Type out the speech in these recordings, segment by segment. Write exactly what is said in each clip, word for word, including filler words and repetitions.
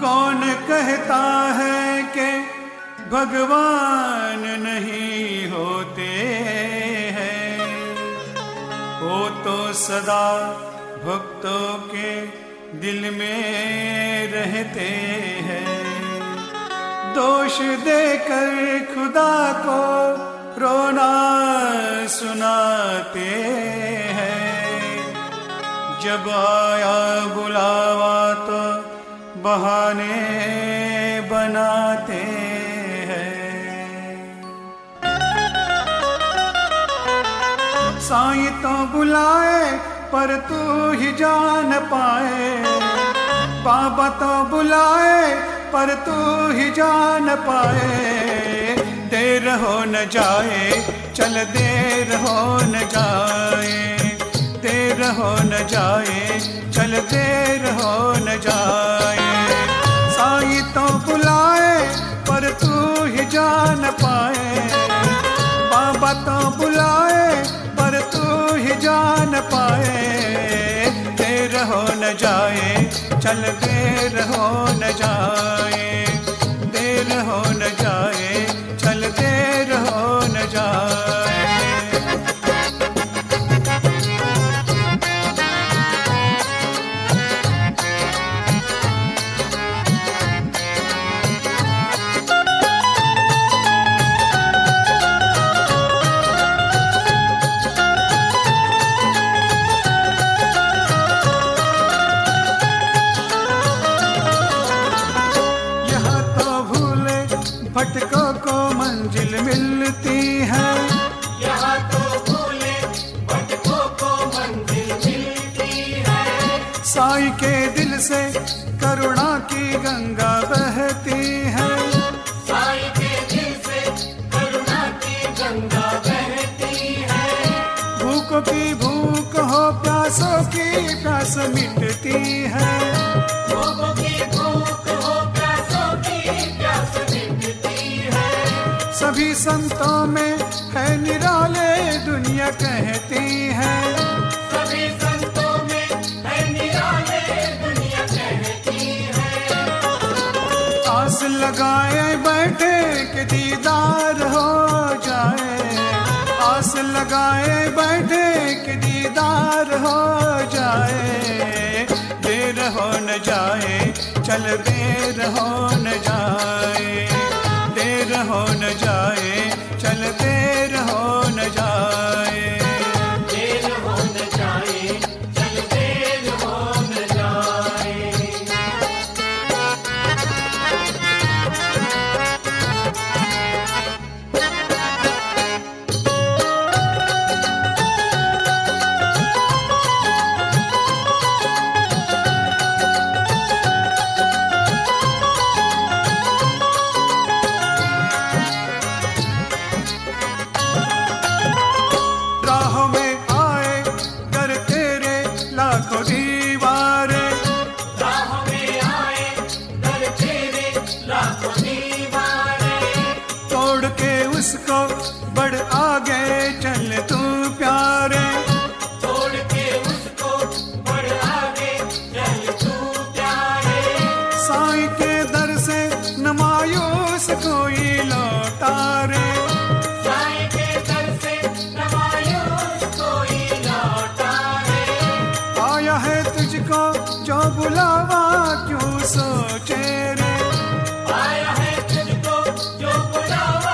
कौन कहता है कि भगवान नहीं होते हैं, वो तो सदा भक्तों के दिल में रहते हैं। दोष देकर खुदा को रोना सुनाते हैं, जब आया बुलावा तो बहाने बनाते हैं। साईं तो बुलाए पर तू ही जान पाए, बाबा तो बुलाए पर तू ही जान पाए। देर हो न जाए चल देर हो न जाए, देर हो न जाए चल देर हो न जाए। साईं तो बुलाए पर तू ही जान पाए, बाबा तो बुलाए पर तू ही जान पाए। देर हो न जाए चल देर हो न जाए, देर हो न जाए चल देर हो न जाए। भटकों को मंजिल मिलती है, यहाँ तो भूले भटकों को मंजिल मिलती है। साईं के दिल से करुणा की गंगा बहती है, साईं के दिल से करुणा की गंगा बहती है। भूखों की भूख हो प्यासों की प्यास मिटती है, भूखों की भूख हो प्यासों की प्यास मिटती है। सभी संतों में है निराले दुनिया कहती है, सभी संतों में है निराले दुनिया कहती है। आस लगाए बैठे कि दीदार हो जाए, आस लगाए बैठे कि दीदार हो जाए। देर हो न जाए चल देर हो न जाए, देर हो न जाए चल देर हो न जाए। देर हो न जाए चल देर हो न जाए। उसको बढ़ आगे चल तू प्यारे, तोड़ के उसको बढ़ आगे चल तू प्यारे। साईं के दर से न मायूस कोई लौटा रे, साईं के दर से न मायूस कोई लौटा रे। आया है तुझको जो बुलावा क्यों सोचे रे, आया है तुझको जो बुलावा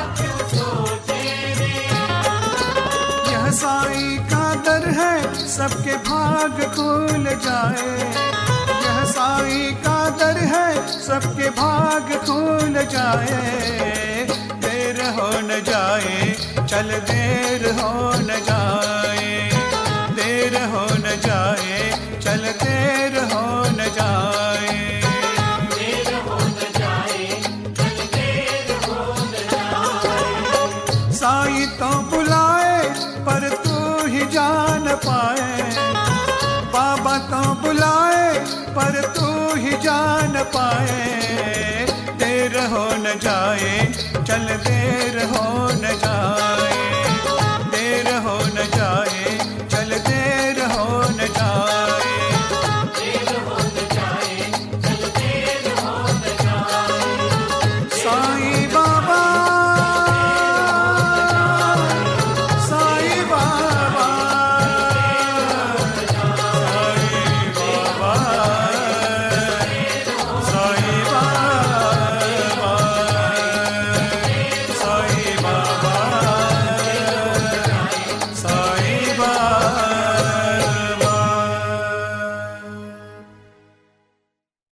साईं का दर है सबके भाग खुल जाए, यह साईं का दर है सबके भाग खुल जाए। देर हो न जाए चल देर हो न जाए, देर हो न जाए चल देर हो न जाए। देर हो न जाए चल देर हो न जाए। साईं तो बुलाए पर तू ही जान पाए, बाबा तो बुलाए पर तू ही जान पाए। देर हो न जाए चल दे